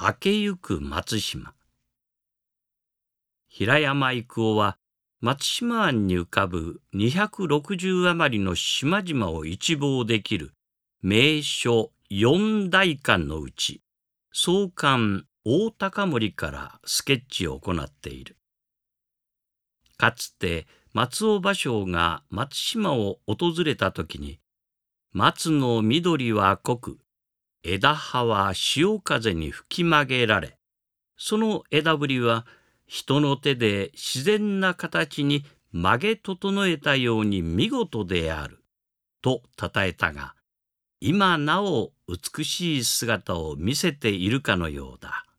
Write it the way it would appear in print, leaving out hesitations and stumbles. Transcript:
明けゆく松島。平山郁夫は松島湾に浮かぶ260余りの島々を一望できる名所4大館のうち、総館大高森からスケッチを行っている。かつて松尾芭蕉が松島を訪れた時に、松の緑は濃く、枝葉は潮風に吹き曲げられ、その枝ぶりは人の手で自然な形に曲げ整えたように見事であるとたたえたが、今なお美しい姿を見せているかのようだ。